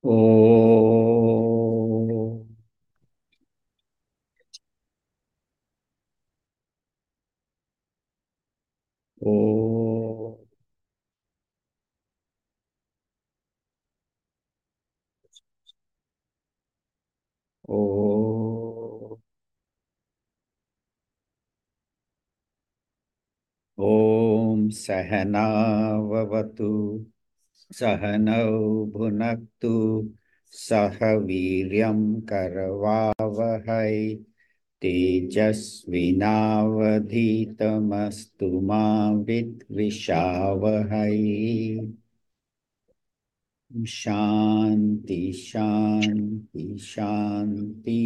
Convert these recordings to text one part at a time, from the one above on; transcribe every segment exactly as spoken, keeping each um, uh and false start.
ओ ओ ओ ओम सहनाववतु सहनौ भुनक्तु सह वीर्यं करवावहै तेजस्विनावधीतमस्तु मा विद्विषावहै। शांति शांति शांति।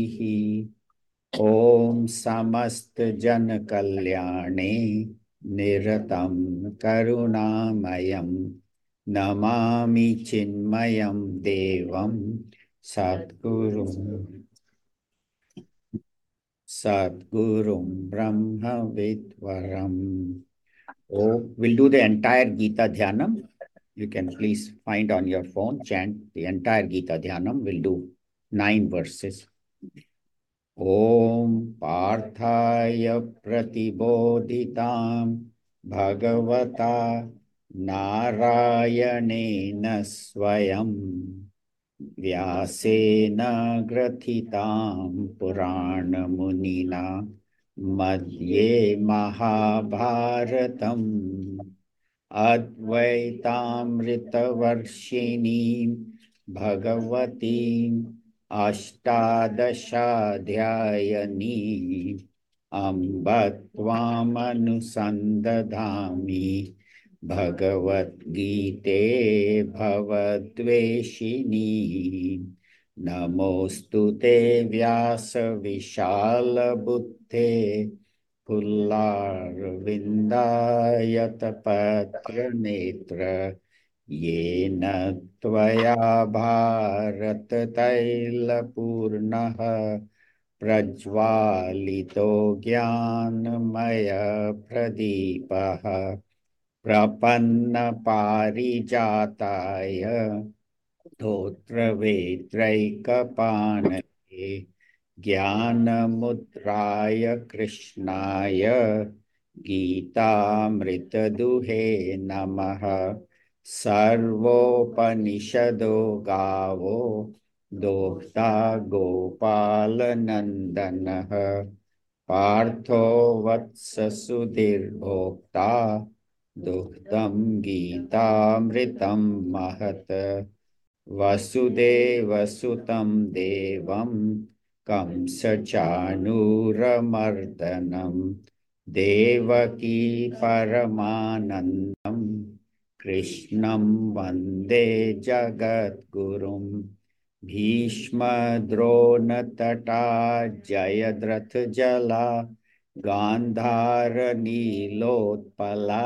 ओम समस्त जन कल्याणे निरतं करुणामयं नमामि चिन्मयं देवं सद्गुरुं सद्गुरुं ब्रह्म विद्वरम्। Oh, we'll do the entire Gita Dhyanam. You can please find on your phone, chant the entire Gita Dhyanam. We'll do nine verses. Om Parthaya Pratibodhitam Bhagavata Narayanena Swayam Vyasena Grathitam Purana Munina Madhye Mahabharatam Advaitamritavarshini Bhagavati Ashtadashadhyayani Amba Tvam Anusandadhami Bhagavad Gite Bhavadveshini Namostute Vyasa Vishala Buddhe पुल्लारविन्दायतपत्र नेत्र येन त्वया भारततैलपूर्णः प्रज्वालितो ज्ञानमय प्रदीपः प्रपन्नपारिजाताय स्तोत्रवेत्रैकपाणये ज्ञानमुद्राय कृष्णाय गीतामृतदुहे नमः। सर्वोपनिषदो गावो दोक्ता गोपालनन्दनः पार्थो वत्स सुधीर्भोक्ता दुग्धं गीतामृतं महत्। वसुदेवसुतं देवं कंसचाणूरमर्दनं देवकी परमानन्दं कृष्णं वन्दे जगद्गुरुं। भीष्मद्रोणतटा जयद्रथजला गान्धारनीलोत्पला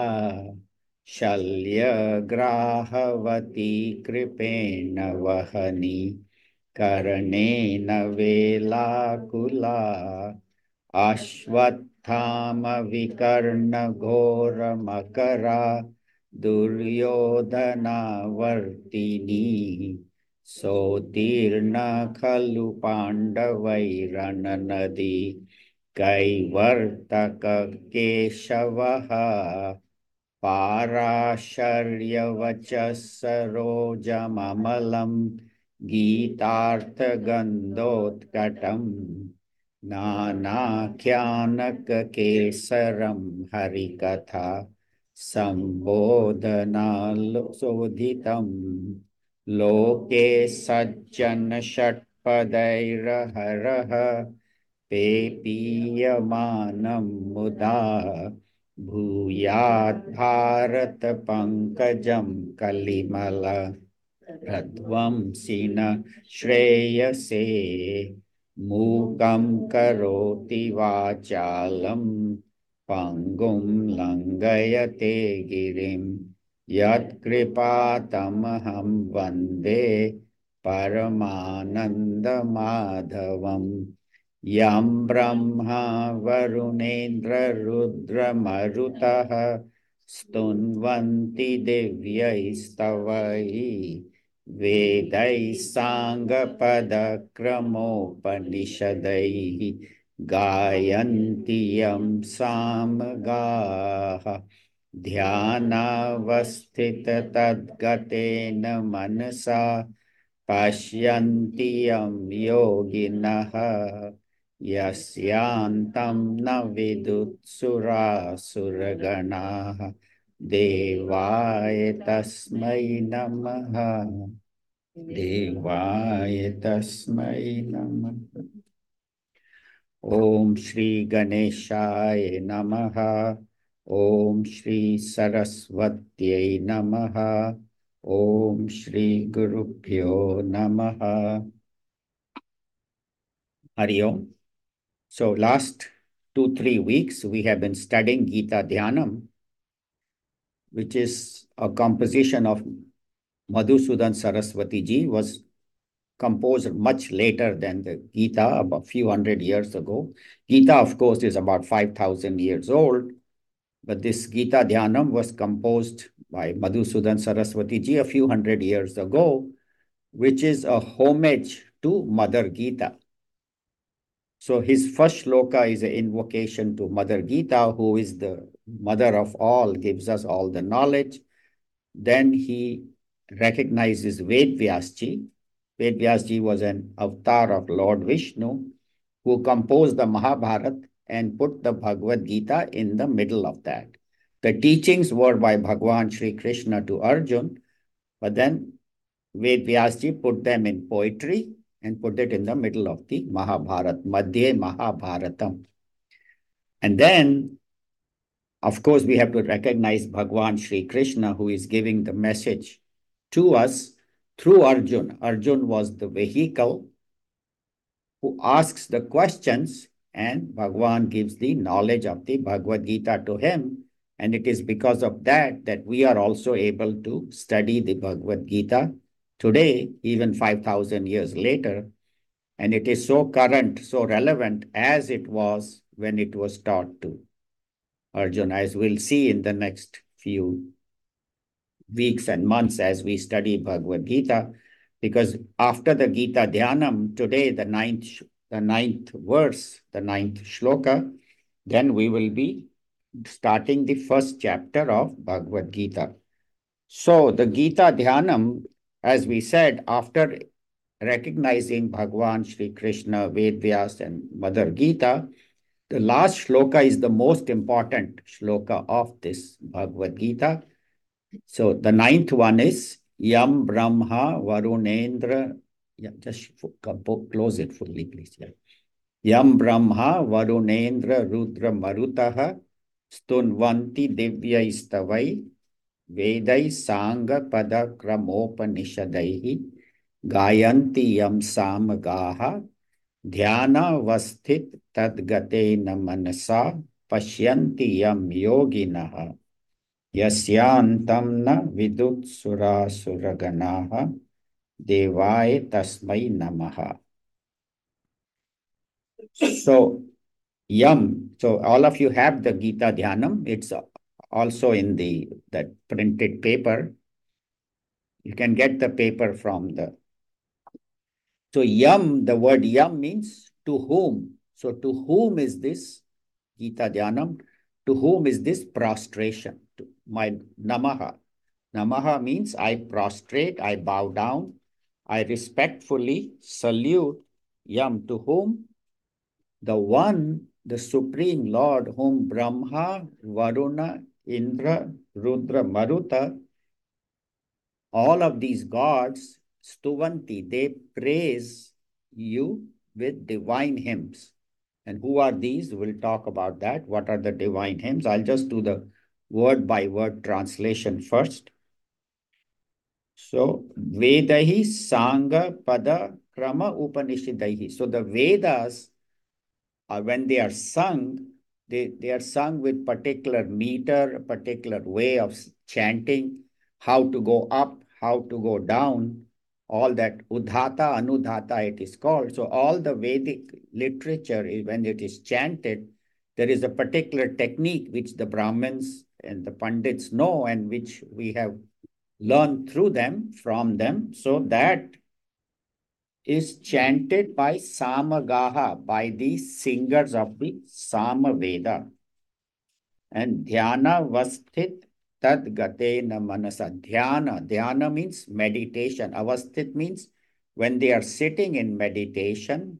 शल्यग्राहवती कृपेण वहनी कर्णेन वेलाकुला अश्वत्थामविकर्णघोरमकरा दुर्योधनावर्तिनी सोत्तीर्णा खलु पाण्डवैरणनदी कैवर्तककेशवः पाराशर्यवचः सरोजममलं गीतार्थगन्धोत्कटम् नानाख्यानककेसरं हरिकथा सम्बोधनालोशोधितं लोके सज्जन षट्पदैर्हरः पेपीयमानं मुदा भूयात् भारत पंकजं कलिमल प्रध्वंसिन श्रेयसे मूकं करोति वाचालं पंगुं लंघयते गिरिं यत्कृपातमहं वन्दे परमानन्दमाधवम्। यं Brahma वरुणेन्द्ररुद्रमरुतः स्तुन्वन्ति दिव्यैस्तवैः Vedai Sangha Pada Kramopanishadai Gayantiyam Samagaha Dhyanavasthita Tadgatena Manasa Pashyantiyam Yoginaha Yasyantam na vidutsura suraganaha Devaya tasmai namaha Devaya tasmai namaha Om Shri Ganeshaya namaha Om Shri Saraswatyai namaha Om Shri Gurubhyo namaha Hari Om. So last two, three weeks, we have been studying Gita Dhyanam, which is a composition of Madhusudan Saraswati ji, was composed much later than the Gita, about a few hundred years ago. Gita, of course, is about five thousand years old, but this Gita Dhyanam was composed by Madhusudan Saraswati ji a few hundred years ago, which is a homage to Mother Gita. So his first shloka is an invocation to Mother Gita, who is the mother of all, gives us all the knowledge. Then he recognizes Ved Vyasji. Ved Vyasji was an avatar of Lord Vishnu, who composed the Mahabharata and put the Bhagavad Gita in the middle of that. The teachings were by Bhagwan Sri Krishna to Arjun, but then Ved Vyasji put them in poetry and put it in the middle of the Mahabharata, Madhye Mahabharatam. And then, of course, we have to recognize Bhagwan Sri Krishna, who is giving the message to us through Arjun. Arjun was the vehicle who asks the questions, and Bhagwan gives the knowledge of the Bhagavad Gita to him. And it is because of that that we are also able to study the Bhagavad Gita today, even five thousand years later. And it is so current, so relevant as it was when it was taught to Arjuna, as we'll see in the next few weeks and months as we study Bhagavad Gita. Because after the Gita Dhyanam, today, the ninth, the ninth verse, the ninth shloka, then we will be starting the first chapter of Bhagavad Gita. So the Gita Dhyanam, as we said, after recognizing Bhagwan Sri Krishna, Ved Vyas, and Mother Gita, the last shloka is the most important shloka of this Bhagavad Gita. So the ninth one is Yam Brahma Varunendra. Yeah, just close it fully, please. Yeah. Yam Brahma Varunendra Rudra Marutaha Stunvanti Divyaistavai Vedai Sangha Pada Kramopanishadaihi Gayanti Yam Samagaha Dhyana Vasthit Tadgatena Manasa Pashyanti Yam Yoginaha Yasyantam na vidut sura suraganaha Devaya tasmai namaha. So, Yam. So all of you have the Gita Dhyanam. It's also in the that printed paper. You can get the paper from the. So Yam, the word Yam means to whom. So to whom is this Gita Dhyanam? To whom is this prostration? To my Namaha. Namaha means I prostrate, I bow down, I respectfully salute Yam, to whom? The one, the Supreme Lord, whom Brahma, Varuna, Indra, Rudra, Maruta, all of these gods, Stuvanti, they praise you with divine hymns. And who are these? We'll talk about that. What are the divine hymns? I'll just do the word by word translation first. So, Vedahi Sangha Pada Krama Upanishadahi. So the Vedas, uh, when they are sung, they, they are sung with particular meter, a particular way of chanting, how to go up, how to go down, all that Udhata, Anudhata it is called. So all the Vedic literature, when it is chanted, there is a particular technique which the Brahmins and the Pandits know and which we have learn through them, from them. So that is chanted by Samagaha, by the singers of the Samaveda. And dhyana avasthit tad gatena manasa. Dhyana, dhyana means meditation. Avasthit means when they are sitting in meditation,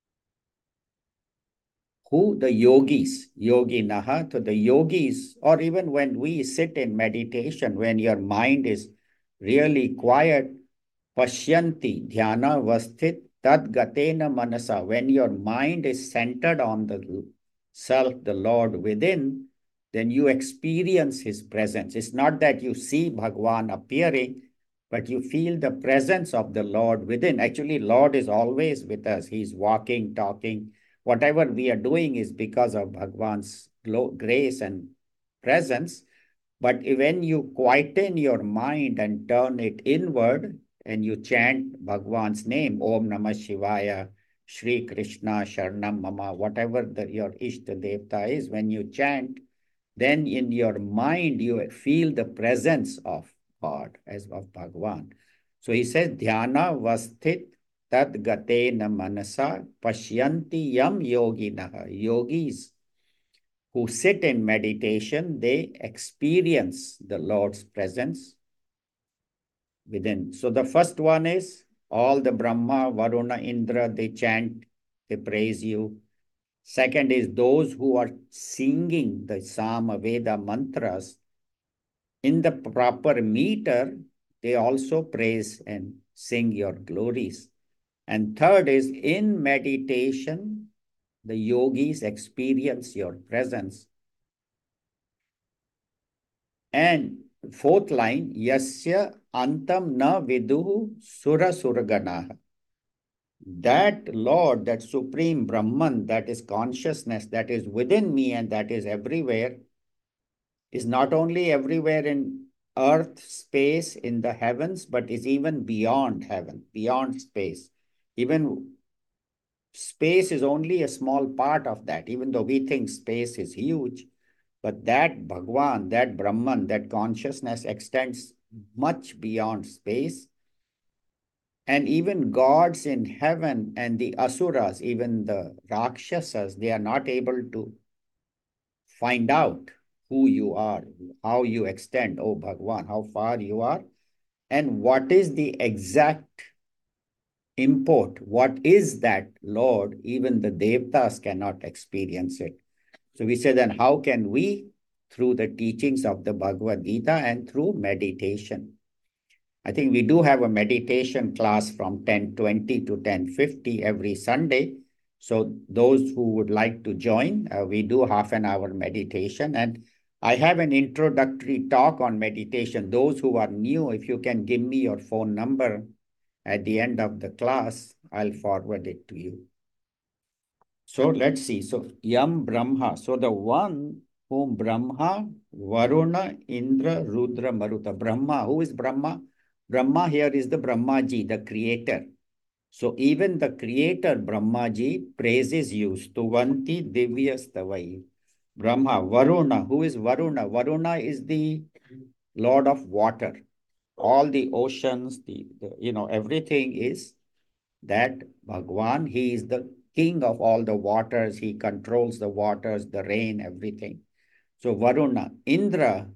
who the yogis, yoginaha, to the yogis, or even when we sit in meditation, when your mind is really quiet, pashyanti, dhyana avasthit tad gatena manasa. When your mind is centered on the self, the Lord within, then you experience his presence. It's not that you see Bhagwan appearing, but you feel the presence of the Lord within. Actually, Lord is always with us. He's walking, talking. Whatever we are doing is because of Bhagwan's grace and presence. But when you quieten your mind and turn it inward, and you chant Bhagwan's name, Om Namah Shivaya, Shri Krishna, Sharanam Mama, whatever the, your Ishta Devta is, when you chant, then in your mind you feel the presence of God as of Bhagwan. So he says, Dhyana vasthit tad gatena manasa pashyanti yam yoginaha. Yogis who sit in meditation, they experience the Lord's presence within. So the first one is all the Brahma, Varuna, Indra, they chant, they praise you. Second is those who are singing the Samaveda mantras in the proper meter, they also praise and sing your glories. And third is in meditation, the yogis experience your presence. And fourth line, Yasya antam na viduhu sura surganaha. That Lord, that Supreme Brahman, that is consciousness, that is within me and that is everywhere, is not only everywhere in earth, space, in the heavens, but is even beyond heaven, beyond space. Even space is only a small part of that, even though we think space is huge. But that Bhagwan, that Brahman, that consciousness extends much beyond space. And even gods in heaven and the asuras, even the Rakshasas, they are not able to find out who you are, how you extend, oh Bhagwan, how far you are, and what is the exact import. What is that Lord? Even the Devtas cannot experience it. So we say, then how can we? Through the teachings of the Bhagavad Gita and through meditation. I think we do have a meditation class from ten twenty to ten fifty every Sunday. So those who would like to join, uh, we do half an hour meditation. And I have an introductory talk on meditation. Those who are new, if you can give me your phone number at the end of the class, I'll forward it to you. So let's see. So Yam Brahma. So the one whom Brahma, Varuna, Indra, Rudra, Maruta. Brahma. Who is Brahma? Brahma here is the Brahmaji, the creator. So even the creator Brahmaji praises you. Stuvanti Divya Stavai. Brahma. Varuna. Who is Varuna? Varuna is the Lord of water. All the oceans, the, the you know, everything is that Bhagwan. He is the king of all the waters. He controls the waters, the rain, everything. So Varuna. Indra.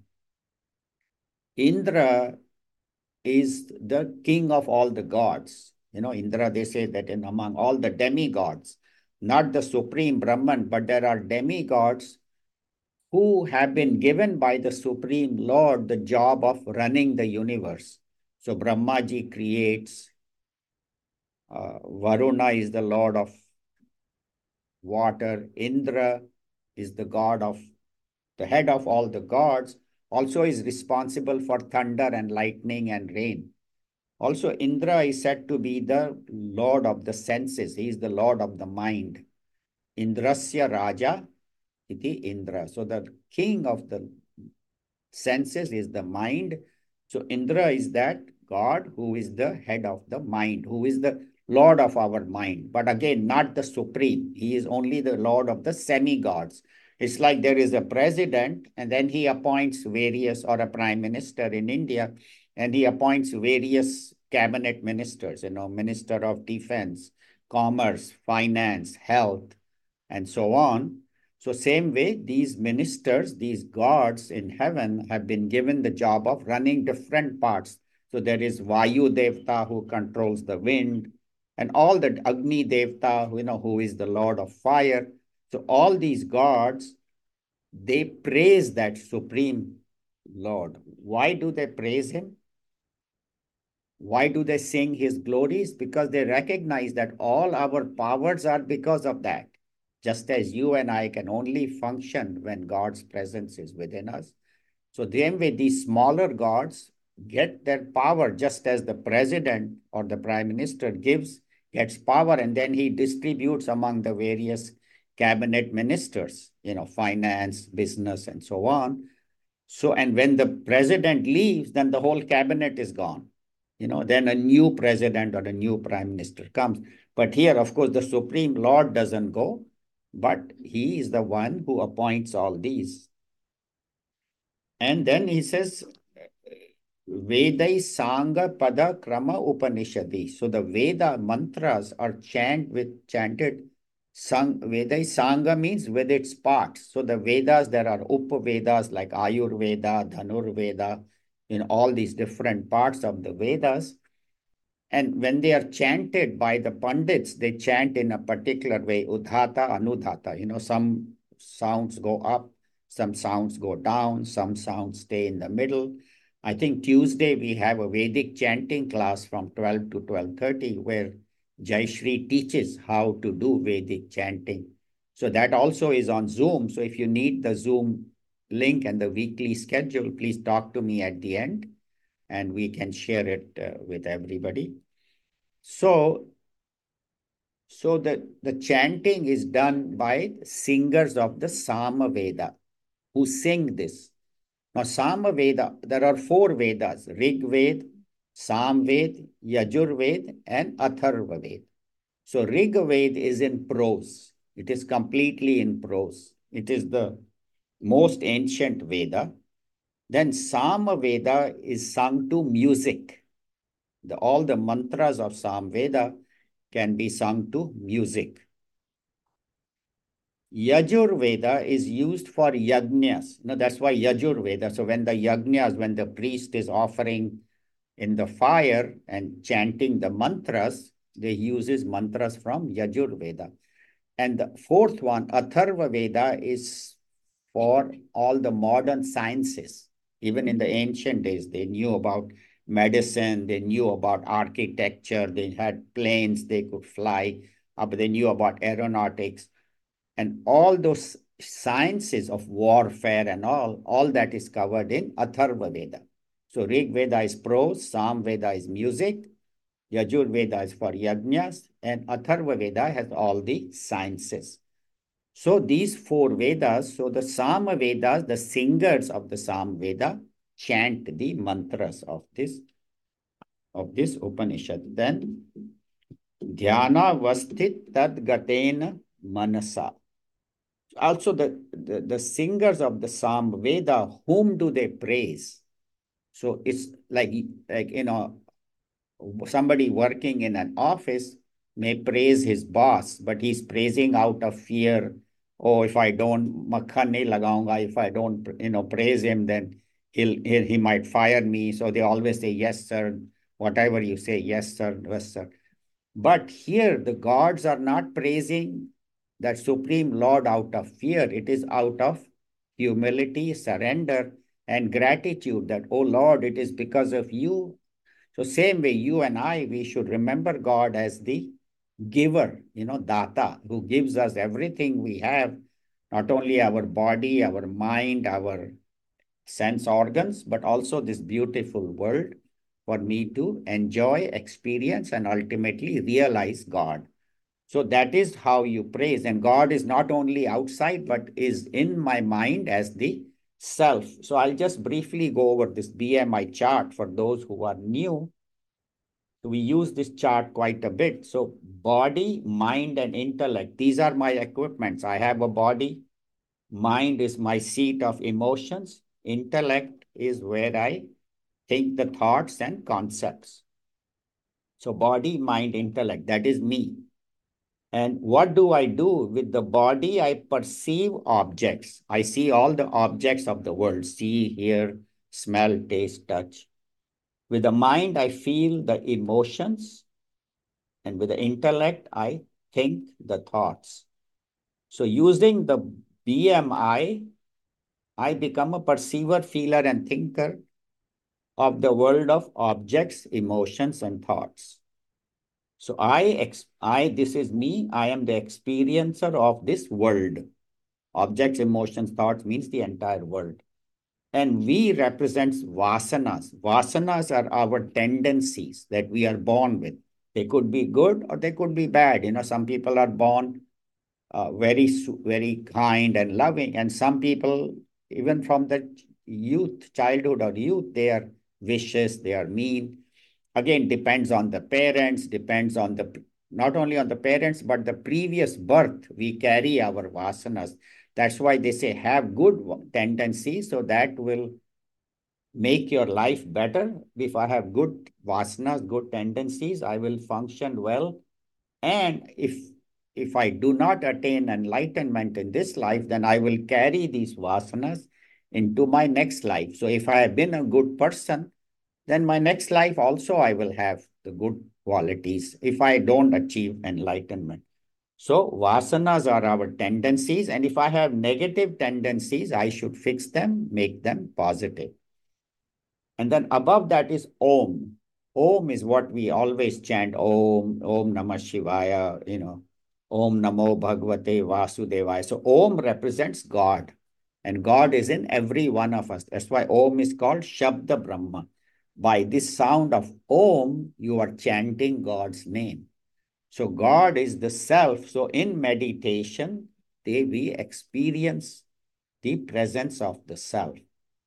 Indra is the king of all the gods. You know, Indra, they say that in among all the demigods, not the supreme Brahman, but there are demigods who have been given by the Supreme Lord the job of running the universe. So Brahmaji creates, uh, Varuna is the Lord of water, Indra is the god of, the head of all the gods, also is responsible for thunder and lightning and rain. Also, Indra is said to be the lord of the senses. He is the lord of the mind. Indrasya Raja iti Indra. So the king of the senses is the mind. So Indra is that God who is the head of the mind, who is the lord of our mind. But again, not the supreme. He is only the lord of the semi-gods. It's like there is a president and then he appoints various, or a prime minister in India, And he appoints various cabinet ministers, you know, Minister of Defense, Commerce, Finance, Health, and so on. So same way, these ministers, these gods in heaven have been given the job of running different parts. So there is Vayu Devta who controls the wind, and all the Agni Devta, you know, who is the Lord of fire. So all these gods, they praise that supreme Lord. Why do they praise him? Why do they sing his glories? Because they recognize that all our powers are because of that. Just as you and I can only function when God's presence is within us. So then way these smaller gods get their power just as the president or the prime minister gives, gets power, and then he distributes among the various cabinet ministers, you know, finance, business, and so on. So, and when the president leaves, then the whole cabinet is gone. You know, then a new president or a new prime minister comes. But here, of course, the Supreme Lord doesn't go, but he is the one who appoints all these. And then he says, Vedai Sangha Pada Krama Upanishadi. So the Veda mantras are chant with chanted. Sang, Vedai Sangha means with its parts. So the Vedas, there are Upavedas like Ayurveda, Dhanurveda, in all these different parts of the Vedas. And when they are chanted by the Pandits, they chant in a particular way, Udhata, Anudhata. You know, some sounds go up, some sounds go down, some sounds stay in the middle. I think Tuesday we have a Vedic chanting class from twelve to twelve thirty where Jayashri teaches how to do Vedic chanting. So that also is on Zoom. So if you need the Zoom link and the weekly schedule, please talk to me at the end and we can share it uh, with everybody. So, so the, the chanting is done by singers of the Sama Veda who sing this. Now, Sama Veda, there are four Vedas, Rig Ved, Sam Ved, Yajur Ved, and Atharva Ved. So Rig Ved is in prose. It is completely in prose. It is the most ancient Veda. Then Sama Veda is sung to music. The, all the mantras of Sam Veda can be sung to music. Yajur Veda is used for yajnas. No, that's why Yajur Veda. So when the yajnas, when the priest is offering in the fire and chanting the mantras, they uses mantras from Yajur Veda. And the fourth one, Atharva Veda, is for all the modern sciences. Even in the ancient days, they knew about medicine, they knew about architecture, they had planes they could fly, uh, but they knew about aeronautics. And all those sciences of warfare and all, all that is covered in Atharva Veda. So Rig Veda is prose, Sam Veda is music, Yajur Veda is for yajnas, and Atharva Veda has all the sciences. So these four Vedas, so the Sama Vedas, the singers of the Sam Veda chant the mantras of this, of this Upanishad. Then Dhyana Vasthit Tad Gatena Manasa. Also, the, the, the singers of the Sam Veda, whom do they praise? So it's like, like, you know, somebody working in an office may praise his boss, but he's praising out of fear. Oh, if I don't, makhan nahi lagaunga, if I don't, you know, praise him, then he'll, he, he might fire me. So they always say, yes, sir. Whatever you say, yes, sir, yes, sir. But here, the gods are not praising that Supreme Lord out of fear. It is out of humility, surrender, and gratitude that, oh Lord, it is because of you. So same way, you and I, we should remember God as the giver, you know, Data, who gives us everything we have, not only our body, our mind, our sense organs, but also this beautiful world for me to enjoy, experience, and ultimately realize God. So that is how you praise. And God is not only outside, but is in my mind as the self. So I'll just briefly go over this B M I chart for those who are new. We use this chart quite a bit. So body, mind, and intellect, these are my equipments. I have a body. Mind is my seat of emotions. Intellect is where I think the thoughts and concepts. So body, mind, intellect, that is me. And what do I do with the body? I perceive objects. I see all the objects of the world, see, hear, smell, taste, touch. With the mind, I feel the emotions. And with the intellect, I think the thoughts. So using the B M I, I become a perceiver, feeler, and thinker of the world of objects, emotions, and thoughts. So I, I, this is me. I am the experiencer of this world. Objects, emotions, thoughts means the entire world. And we represents vasanas. Vasanas are our tendencies that we are born with. They could be good or they could be bad. You know, some people are born uh, very, very kind and loving. And some people, even from the youth, childhood or youth, they are vicious, they are mean. Again, depends on the parents, depends on the, not only on the parents, but the previous birth, we carry our vasanas. That's why they say have good tendencies, so that will make your life better. If I have good vasanas, good tendencies, I will function well. And if if I do not attain enlightenment in this life, then I will carry these vasanas into my next life. So if I have been a good person, then my next life also I will have the good qualities if I don't achieve enlightenment. So vasanas are our tendencies, and if I have negative tendencies, I should fix them, make them positive. And then above that is Om. Om is what we always chant, Om, Om Namah Shivaya, you know, Om Namo Bhagavate Vasudevaya. So Om represents God, and God is in every one of us. That's why Om is called Shabda Brahma. By this sound of Om, you are chanting God's name. So God is the self. So in meditation, they, we experience the presence of the self.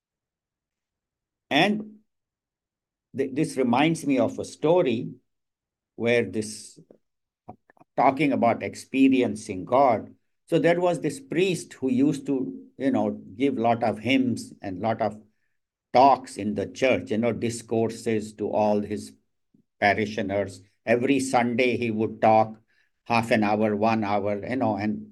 And th this reminds me of a story where this, talking about experiencing God. So there was this priest who used to, you know, give a lot of hymns and lot of talks in the church, you know, discourses to all his parishioners. Every Sunday he would talk half an hour, one hour, you know, and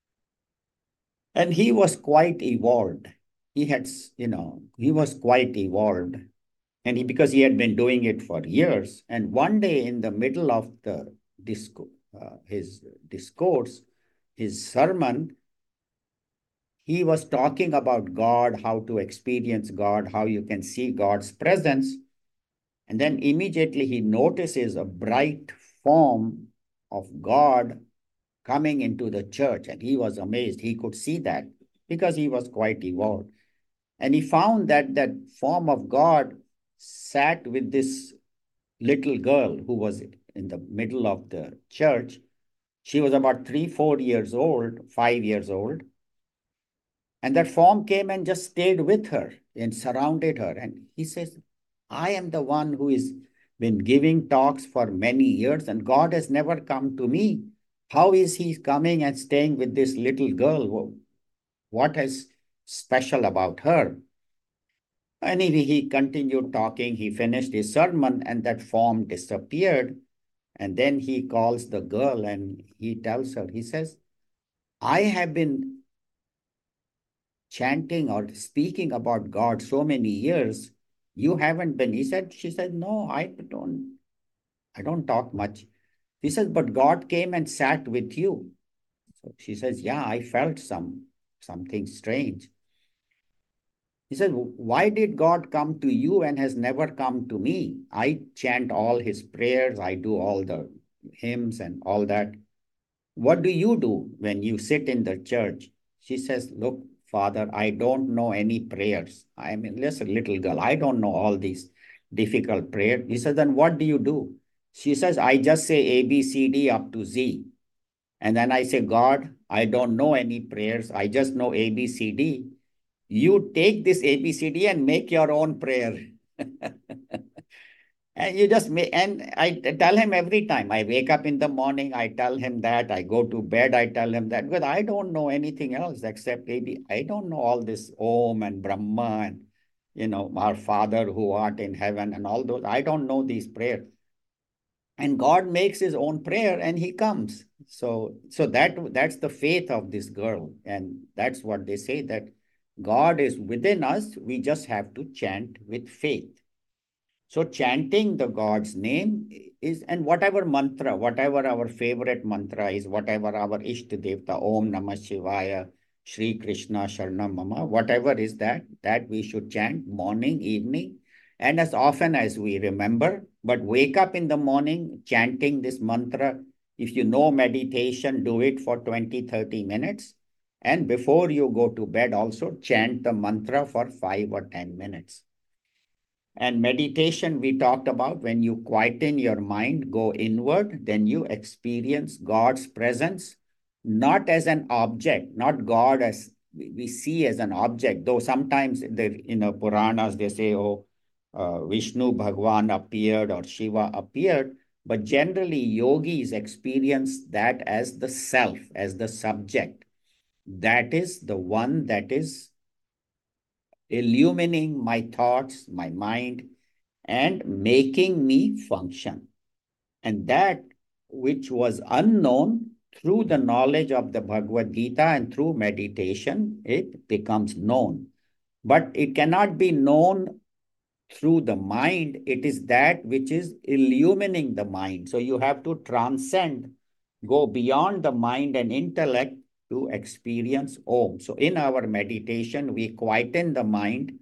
and he was quite evolved. He had, you know, he was quite evolved. And he, because he had been doing it for years. And one day in the middle of the disco, uh, his discourse, his sermon, he was talking about God, how to experience God, how you can see God's presence. And then immediately he notices a bright form of God coming into the church. And he was amazed. He could see that because he was quite evolved. And he found that that form of God sat with this little girl who was in the middle of the church. She was about three, four years old, five years old. And that form came and just stayed with her and surrounded her. And he says, I am the one who has been giving talks for many years and God has never come to me. How is he coming and staying with this little girl? What is special about her? Anyway, he continued talking. He finished his sermon and that form disappeared. And then he calls the girl and he tells her, he says, I have been chanting or speaking about God so many years. You haven't been. He said, she said, no, I don't, I don't talk much. He says, but God came and sat with you. So she says, yeah, I felt some, something strange. He said, why did God come to you and has never come to me? I chant all his prayers. I do all the hymns and all that. What do you do when you sit in the church? She says, look, Father, I don't know any prayers. I'm just a little girl. I don't know all these difficult prayers. He says, then what do you do? She says, I just say A, B, C, D up to Z. And then I say, God, I don't know any prayers. I just know A, B, C, D. You take this A B C D and make your own prayer. And you just make, and I tell him every time I wake up in the morning, I tell him that. I go to bed, I tell him that. Because I don't know anything else except A B. I don't know all this Om and Brahma. And you know, our Father who art in heaven and all those. I don't know these prayers. And God makes his own prayer and he comes. So, so that that's the faith of this girl. And that's what they say, that God is within us. We just have to chant with faith. So chanting the God's name is, and whatever mantra, whatever our favorite mantra is, whatever our Ishta Devta, Om Namah Shivaya, Shri Krishna Sharanam Mama, whatever is that, that we should chant morning, evening, and as often as we remember. But wake up in the morning chanting this mantra. If you know meditation, do it for twenty, thirty minutes. And before you go to bed also, chant the mantra for five or ten minutes. And meditation, we talked about, when you quieten your mind, go inward, then you experience God's presence, not as an object, not God as we see as an object, though sometimes the, in the Puranas, they say, oh, uh, Vishnu Bhagwan appeared or Shiva appeared, but generally yogis experience that as the self, as the subject. That is the one that is illumining my thoughts, my mind, and making me function. And that which was unknown, through the knowledge of the Bhagavad Gita and through meditation, it becomes known. But it cannot be known through the mind. It is that which is illumining the mind. So you have to transcend, go beyond the mind and intellect to experience Om. So in our meditation, we quieten the mind,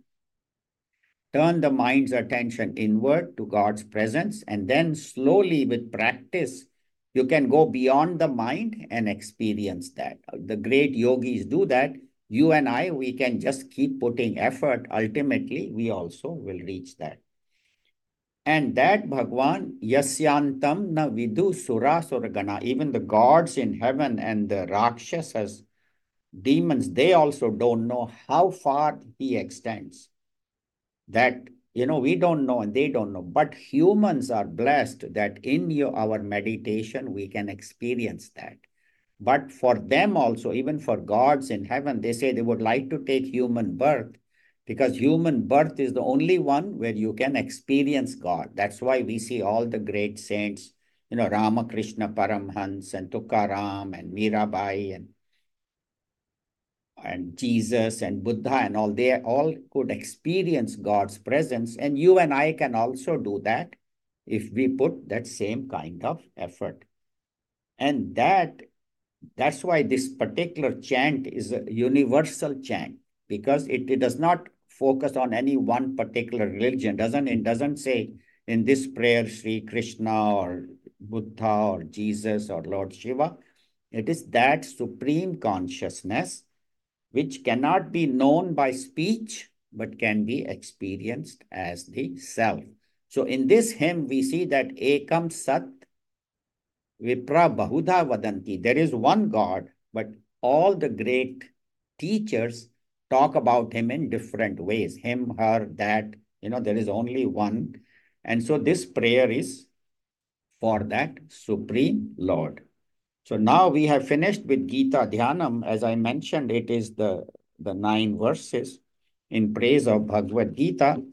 turn the mind's attention inward to God's presence, and then slowly with practice, you can go beyond the mind and experience that. The great yogis do that. You and I, we can just keep putting effort. Ultimately, we also will reach that. And that Bhagwan, Yasyantam na vidu sura suragana, even the gods in heaven and the Rakshasas, demons, they also don't know how far he extends. That, you know, we don't know and they don't know, but humans are blessed that in your, our meditation, we can experience that. But for them also, even for gods in heaven, they say they would like to take human birth, because human birth is the only one where you can experience God. That's why we see all the great saints, you know, Ramakrishna Paramhans and Tukaram and Mirabai and and Jesus and Buddha and all, they all could experience God's presence. And you and I can also do that if we put that same kind of effort. And that, that's why this particular chant is a universal chant, because it, it does not focus on any one particular religion. Doesn't, it doesn't say in this prayer, Sri Krishna or Buddha or Jesus or Lord Shiva. It is that supreme consciousness which cannot be known by speech, but can be experienced as the self. So in this hymn, we see that Ekam Sat Vipra Bahudha Vadanti. There is one God, but all the great teachers talk about him in different ways. Him, her, that, you know, there is only one. And so this prayer is for that Supreme Lord. So now we have finished with Gita Dhyanam. As I mentioned, it is the, the nine verses in praise of Bhagavad Gita.